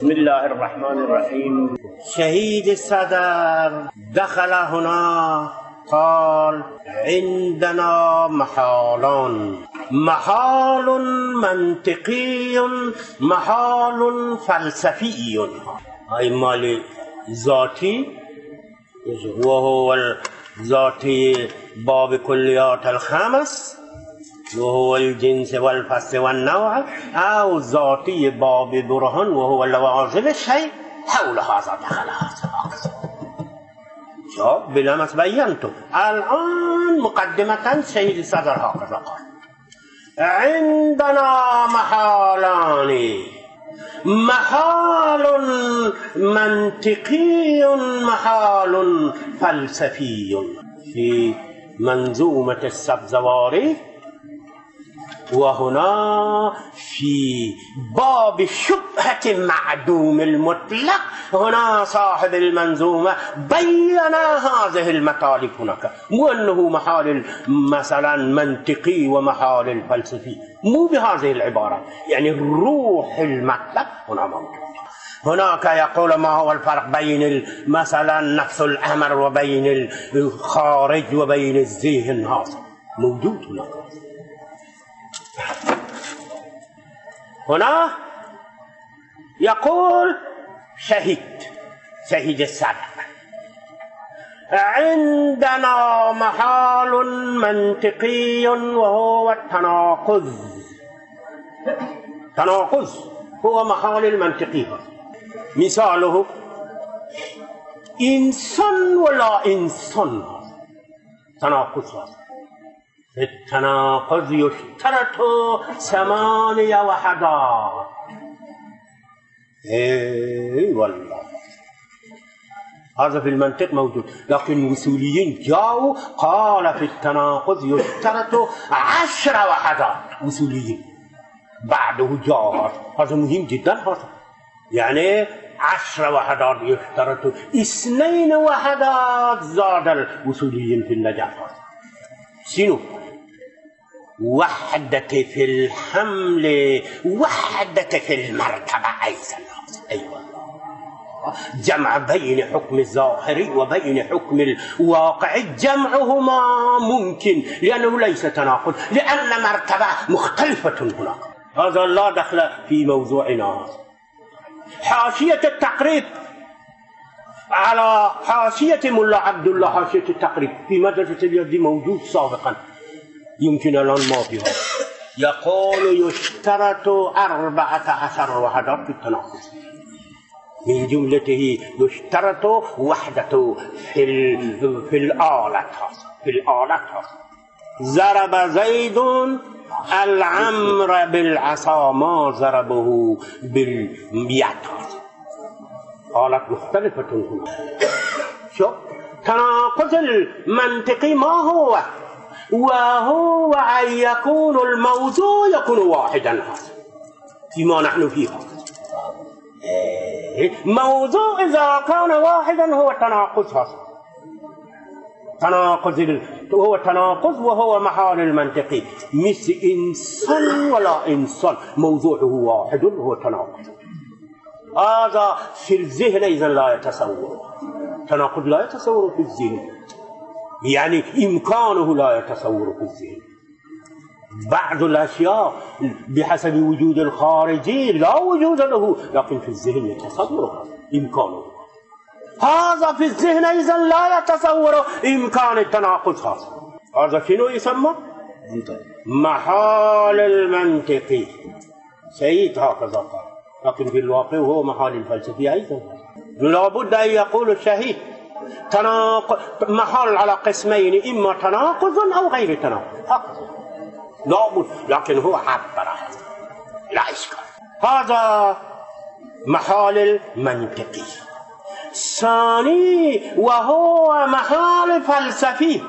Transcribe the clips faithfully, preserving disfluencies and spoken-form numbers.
بسم الله الرحمن الرحيم. شهيد صدر دخل هنا قال عندنا محالان، محال منطقي محال فلسفي. هاي مال ذاتي وهو الذاتي باب كليات الخمس وهو الجنس والفصل والنوع، أو ذاتي باب برهان وهو لوازم الشيء. حول هذا دخل هذا. شوف بلمس بينته الآن مقدمة شهيد صدر هكذا قال عندنا محالان، محال منطقي محال فلسفي. في منظومة السبزواري وهنا في باب شبهة معدوم المطلق، هنا صاحب المنظومة بين هذه المطالب هناك، مو أنه محال مثلا منطقي ومحال الفلسفي، مو بهذه العبارة، يعني روح المطلب هنا موجود. هناك يقول ما هو الفرق بين مثلا نفس الأمر وبين الخارج وبين الذهن، هذا موجود هناك. هنا يقول شهيد شهيد الصدر عندنا محال منطقي وهو التناقض. تناقض هو محال المنطقي. مثاله إنسان ولا إنسان، تناقض هذا. التناقض يشترط ثمانية وحدات. اي والله هذا في المنطق موجود، لكن الوصوليين جاءوا قال في التناقض يشترط عشر وحدات. وصوليين بعده جاء هذا مهم جدا، هذا يعني عشر وحدات يشترط، اثنين وحدات زاد الوصوليين في النجاح. شنو؟ وحدة في الحمل، وحدة في المرتبة أيضا. أيوة، جمع بين حكم الظاهري وبين حكم الواقع، جمعهما ممكن لأنه ليس تناقض، لأن مرتبة مختلفة هناك. هذا لا دخل في موضوعنا. حاشية التقريب على حاشية ملا عبد الله، حاشية التقريب في مدرسة اليد موجود سابقا، يمكن الآن ما فيها. يقول يشترط أربعة عشر وحدات في التناقض، من جملته يشترط وحدة في في الآلة في الآلة. ضرب زيد العمر بالعصا ما ضربه باليد. آلة مختلفة هنا. شوف تناقض المنطقي ما هو؟ وهو أن يكون الموضوع يكون واحدا، فيما نحن فيه. موضوع إذا كان واحدا هو تناقض، هذا تناقض هو تناقض وهو محال المنطقي. مثل إنسان ولا إنسان، موضوعه واحد هو تناقض. هذا في الذهن إذا لا يتصور، تناقض لا يتصور في الذهن، يعني إمكانه لا يتصور في الذهن. بعض الأشياء بحسب وجود الخارجي لا وجود له، لكن في الذهن يتصور إمكانه. هذا في الذهن إذا لا يتصور إمكان التناقض. هذا هذا شنو يسمى؟ محال المنطقي. سيد هكذا قال، لكن في الواقع هو محال الفلسفي أيضا. لابد أن يقول الشهيد تناقض محال على قسمين، إما تناقض أو غير تناقض، هكذا لابد، لكن هو عبر لا إشكال. هذا محال المنطقي. ثاني وهو محال فلسفي،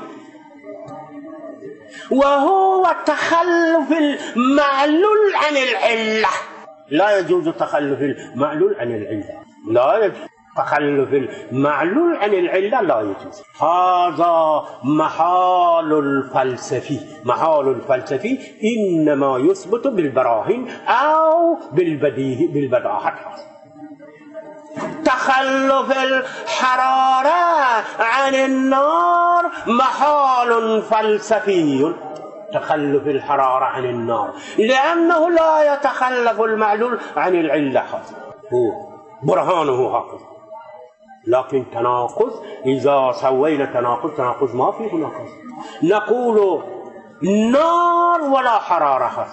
وهو تخلف المعلول عن العلة. لا يجوز تخلف المعلول عن العلة، لا يجوز تخلف المعلول عن العلة، لا يجوز. هذا محال الفلسفي. محال الفلسفي إنما يثبت بالبراهين أو بالبديهي بالبداهة. تخلف الحرارة عن النار محال فلسفي. تخلف الحرارة عن النار لأنه لا يتخلف المعلول عن العلة، هو برهانه هكذا. لكن تناقض إذا سوينا تناقض، تناقض ما في هناك. نقول نار ولا حرارة،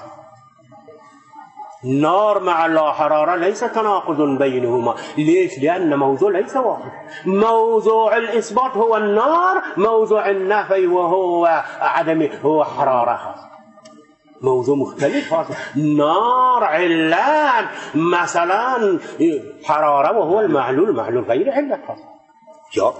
نار مع لا حرارة ليس تناقض بينهما. ليش؟ لأن موضوع ليس واحد. موضوع الإثبات هو النار، موضوع النفي وهو عدم هو حرارة، موضوع مختلف. هذا نار علان مثلا، حرارة وهو المعلول، معلول غير علة. هذا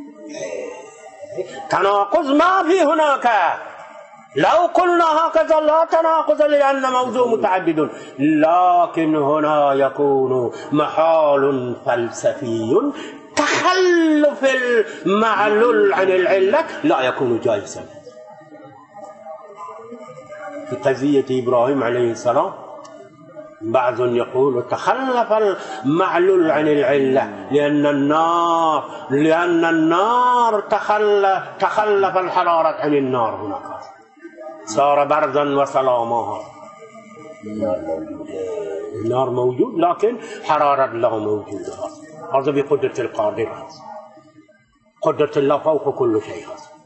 تناقض ما في هناك. لو قلنا هكذا لا تناقض لأن موضوع متعدد، لكن هنا يكون محال فلسفي. تخلف المعلول عن العلة لا يكون جائزا. في قضية إبراهيم عليه السلام بعض يقول تخلف المعلول عن العلة لأن النار لأن النار تخلف تخلف الحرارة عن النار، هناك صار بردا وسلاما. النار موجود لكن حرارة الله موجودة. هذا بقدرة القادر، قدرة الله فوق كل شيء.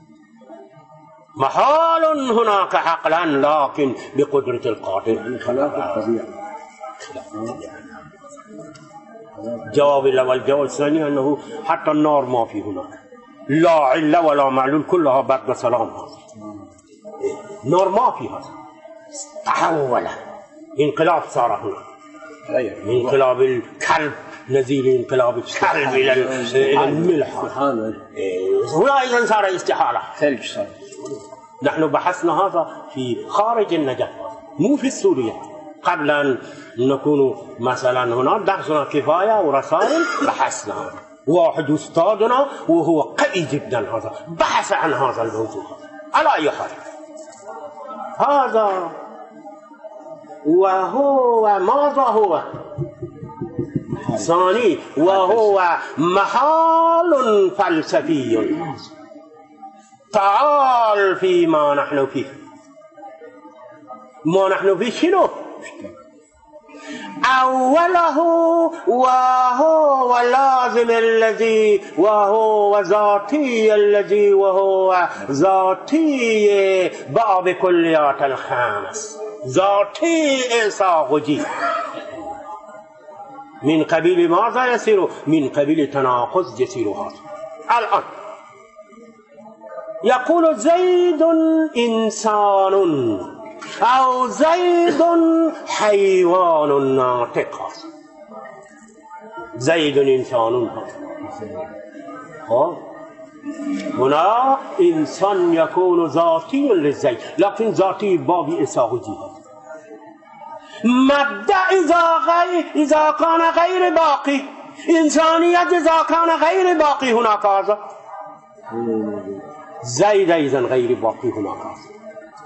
محال هناك عقلا لكن بقدرة القادر. جواب الأول. جواب الثاني أنه حتى النار ما في هناك، لا علة ولا معلول، كلها برد وسلام. نار ما فيها، تحول انقلاب صار هنا، انقلاب الكلب نزيل انقلاب الكلب الى الملح. هنا ايضا صار استحاله، ثلج صار. نحن بحثنا هذا في خارج النجف، مو في سوريا. قبل ان نكون مثلا هنا درسنا كفايه ورسائل بحثنا هذا. واحد استاذنا وهو قوي جدا هذا بحث عن هذا الموضوع. على اي حال هذا وهو ماذا هو؟ ثاني وهو محال فلسفي. تعال فيما نحن فيه. ما نحن فيه شنو؟ أوله وهو لازم الذي وهو ذاتي الذي وهو ذاتي باب كليات الخامس، ذاتي إساغجي. من قبيل ماذا يصير؟ من قبيل تناقض يصير هذا. الآن يقول زيد إنسان أو زيد حيوان ناطق. زيد إنسان، هنا إنسان يكون ذاتي للزيد، لكن ذاتي باب إساغجي. مبدأ إذا غير إذا كان غير باقي، إنسانية إذا كان غير باقي هناك هذا. زيد أيضا غير باقي هناك هذا.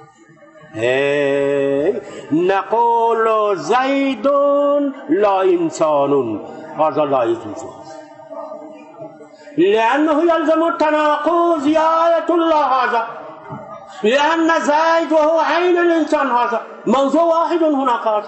نقول زيد لا إنسان، هذا لا يجوز، لأنه يلزم التناقض يا آية الله هذا، لأن زيد وهو عين الإنسان هذا موضوع واحد هناك هذا.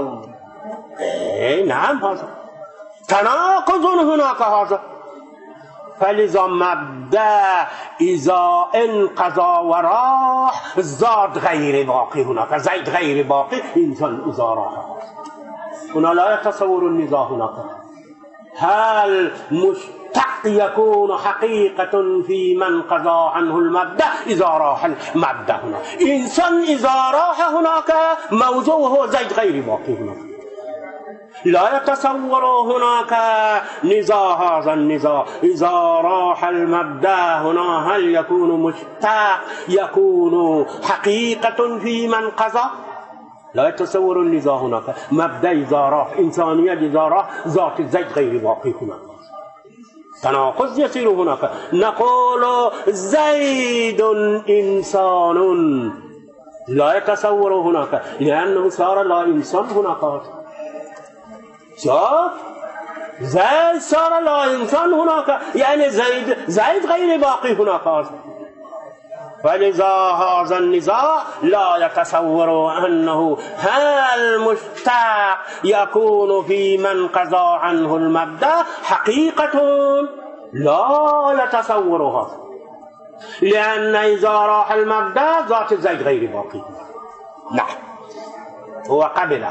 إيه نعم هذا تناقض هناك هذا. فلذا مبدأ إذا انقضى وراح زاد غير باقي هناك، زيد غير باقي، إنسان إذا راح. هنا لا يتصور النزاع هناك. هل مشتق يكون حقيقة في من قضى عنه المبدأ إذا راح المبدأ هنا. إنسان إذا راح هناك موضوع هو زيد غير باقي هناك. لا يتصور هناك نزاع. هذا النزاع إذا راح المبدأ هنا هل يكون مشتاق يكون حقيقة في من قضى؟ لا يتصور النزاع هناك. مبدأ إذا راح، إنسانية إذا راح، ذات الزيد غير باقي هناك. تناقض يصير هناك. نقول زيد إنسان، لا يتصور هناك لأنه صار لا إنسان هناك. شوف زيد صار لا إنسان هناك، يعني زيد زيد غير باقي هناك. فلذا هذا النزاع لا يتصور أنه هل مشتاق يكون في من قضى عنه المبدأ حقيقة، لا يتصور هذا، لأن إذا راح المبدأ ذات زيد غير باقي. نعم هو قبل.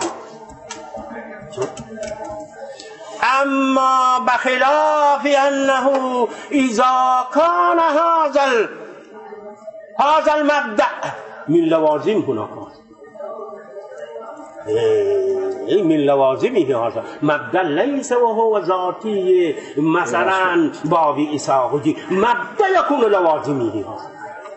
أما بخلاف أنه إذا كان هذا هذا المبدأ من لوازم هناك، إيه من لوازمه هذا مبدأ ليس وهو ذاتي مثلا باب إساغجي، مبدأ يكون لوازمه هذا،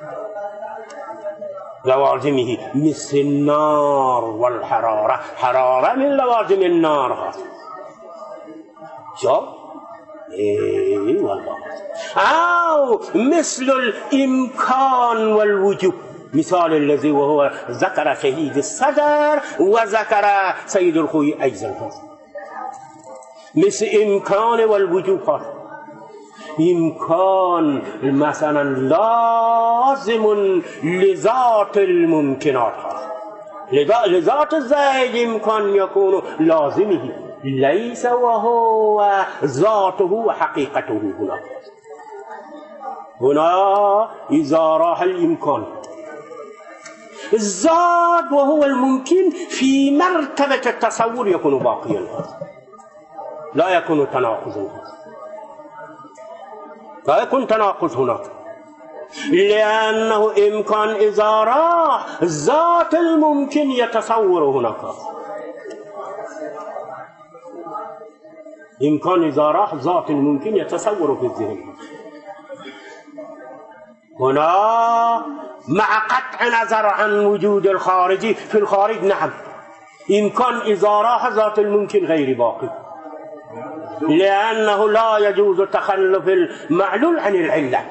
لوازمه مثل النار والحرارة، حرارة من لوازم النار هذا. شو؟ إيه والله. أو مثل الإمكان والوجوب، مثال الذي وهو ذكر شهيد الصدر وذكر سيد الخوي أيضا، مثل إمكان والوجوب. إمكان مثلا لازم لذات الممكنات، لذات الزائد إمكان يكون لازمه، ليس وهو ذاته وحقيقته. هنا هنا إذا راح الإمكان الذات وهو الممكن في مرتبة التصور يكون باقيا، لا يكون تناقض، لا يكون تناقض هناك، لأنه إمكان إذا راح ذات الممكن يتصور هناك، إمكان إذا راح ذات الممكن يتصور في الذهن. هنا مع قطع نظر عن وجود الخارجي في الخارج، نعم إمكان إذا راح ذات الممكن غير باقي، لأنه لا يجوز تخلف المعلول عن العلة.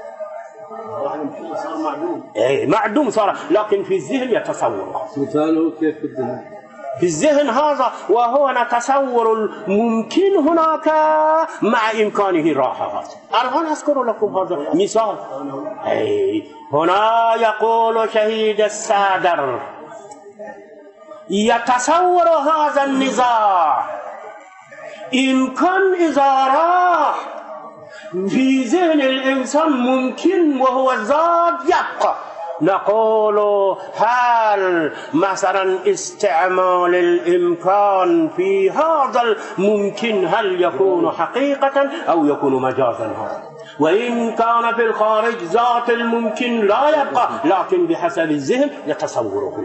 إيه معدوم صار، لكن في الذهن يتصور. مثاله كيف في الذهن؟ في الذهن هذا وهو نتصور الممكن هناك مع إمكانه الراحة. الآن أذكر لكم هذا مثال. أي هنا يقول شهيد الصدر يتصور هذا النزاع إمكان إذا راح في ذهن الإنسان ممكن وهو ذات يبقى، نقول هل مثلا استعمال الإمكان في هذا الممكن هل يكون حقيقة أو يكون مجازا؟ هذا وإن كان في الخارج ذات الممكن لا يبقى، لكن بحسب الذهن يتصوره.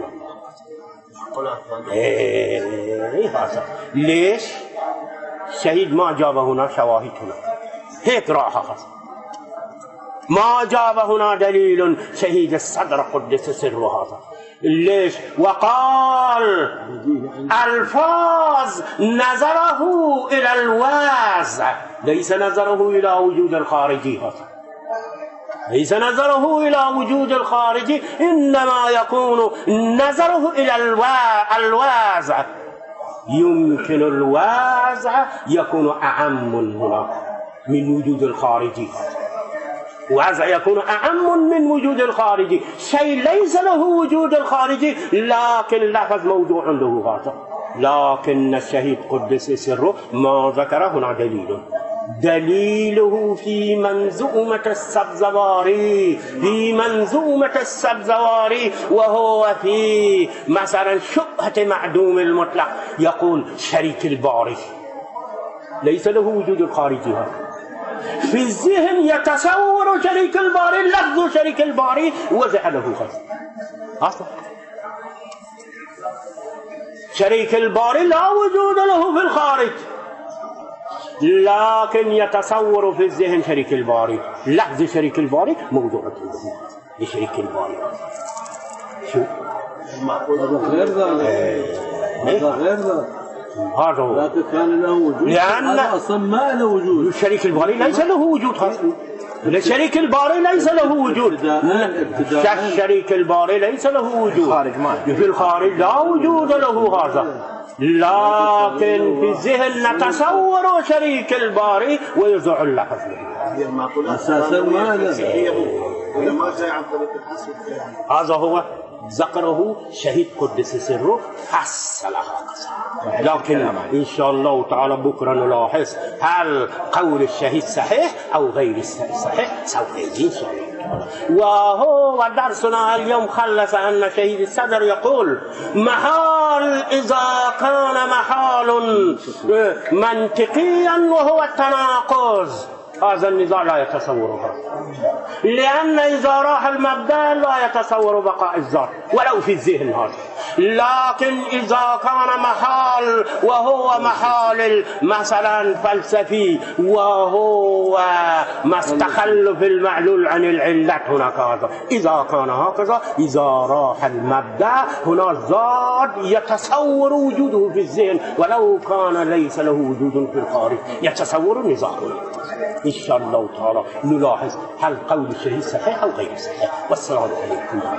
إيه هذا ليش؟ شهيد ما جاب هنا شواهد، هنا هيك راحة، ما جاب هنا دليل شهيد الصدر قدس سره هذا. ليش؟ وقال الفاظ نظره إلى الوازع، ليس نظره إلى وجود الخارجي، هذا ليس نظره إلى وجود الخارجي، إنما يكون نظره إلى الوازع. يمكن الوازع يكون أعم هنا من وجود الخارجي، وازع يكون أعم من وجود الخارجي، شيء ليس له وجود الخارجي لكن لفظ موضوع له هذا. لكن الشهيد قدس سره ما ذكر هنا دليل، دليله في منظومة السبزواري، في منظومة السبزواري وهو في مثلا شبهة معدوم المطلق، يقول شريك الباري ليس له وجود الخارجي. هذا في الذهن يتصور شريك الباري، لفظ شريك الباري وزع له خاص أصلا. شريك الباري لا وجود له في الخارج، لكن يتصور في الذهن شريك الباري، لفظ شريك الباري موضوع له لشريك الباري. شو؟ هذا غير ذلك، هذا غير ذلك. هذا هو. لكن كان له وجود، لأن أصلا ما له وجود. الشريك الباري ليس له وجود خاص. الشريك الباري ليس له وجود. الشريك الباري ليس له وجود في الخارج، لا وجود له هذا. لكن في الذهن نتصور شريك الباري ويزع اللفظ به. أساسا ما له. هذا هو ذكره شهيد قدس سره حصل هكذا. لكن إن شاء الله تعالى بكرة نلاحظ هل قول الشهيد صحيح أو غير صحيح، سوف يجي إن شاء الله. وهو درسنا اليوم خلص أن شهيد الصدر يقول محال إذا كان محال منطقيا وهو التناقض، هذا النزاع لا يتصوره، لأن إذا راح المبدأ لا يتصور بقاء الذات ولو في الذهن هذا. لكن إذا كان محال وهو محال مثلا فلسفي وهو ما استخل في المعلول عن العلة هناك هذا، إذا كان هكذا إذا راح المبدأ هنا الذات يتصور وجوده في الذهن ولو كان ليس له وجود في الخارج، يتصور نظامه. إن شاء الله تعالى نلاحظ هل قول الشهيد صحيح أو غير صحيح. والسلام عليكم.